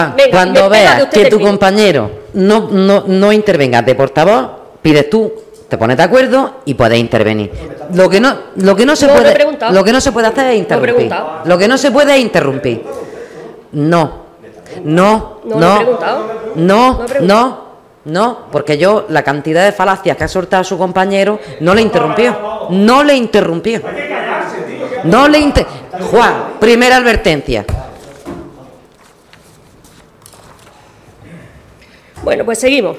Venga, Cuando veas usted que tu termine. compañero no intervenga de portavoz, pides tú, te pones de acuerdo y puedes intervenir. Lo que no se No, no he puede, preguntado. lo que no se puede hacer es No he interrumpir. preguntado. Lo que no se puede es interrumpir. No, No he preguntado. no, porque yo la cantidad de falacias que ha soltado su compañero no le interrumpió. Juan, primera advertencia. Bueno, pues seguimos.